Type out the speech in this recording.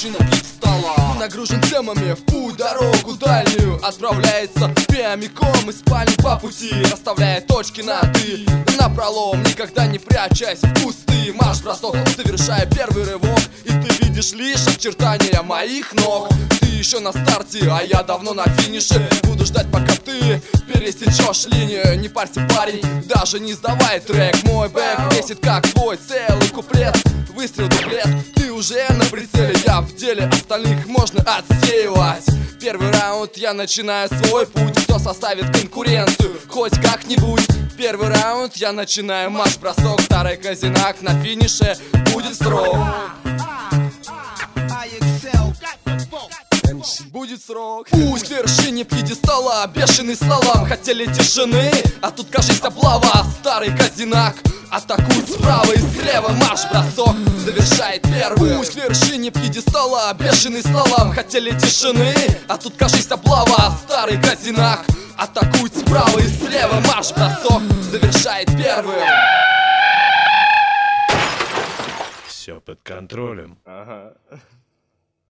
вершина пьедестала. Нагружен темами, в путь, дорогу дальнюю отправляется прямиком из спальни по пути, расставляя точки над «и» напролом, никогда не прячась в кусты. Марш-бросок, совершая первый рывок, и ты видишь лишь очертания моих ног. Ты еще на старте, а я давно на финише. Буду ждать, пока ты пересечешь линию. Не парься, парень, даже не сдавай трек. Мой бэк весит как твой целый куплет. Выстрел, дуплет, ты уже на прицеле. Я в деле, остальных можно отсеивать. Первый раунд, я начинаю свой путь. Кто составит конкуренцию, хоть как-нибудь? Первый раунд, я начинаю марш-бросок. Старый Козинак на финише будет срок. Будет срок. Пусть к вершине пьедестала бешеный слалом. Хотели тишины, а тут, кажись, облава. Старый Козинак атакует справа и слева. Марш-бросок завершает первый. Пусть к вершине пьедестала бешеный слалом. Хотели тишины, а тут, кажись, облава. Старый Козинак атакует справа и слева. Марш-бросок завершает первый. Все под контролем. Ага.